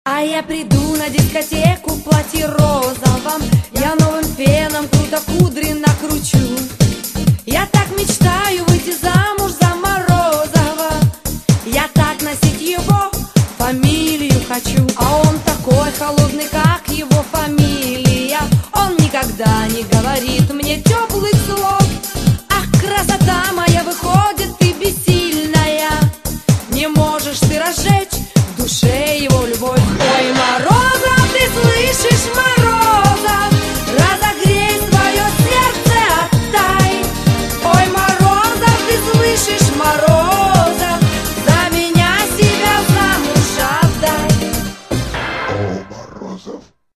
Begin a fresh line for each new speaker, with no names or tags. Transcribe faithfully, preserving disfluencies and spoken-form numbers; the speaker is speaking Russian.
А я приду на дискотеку в платье розовом, я новым феном круто кудри накручу. Я так мечтаю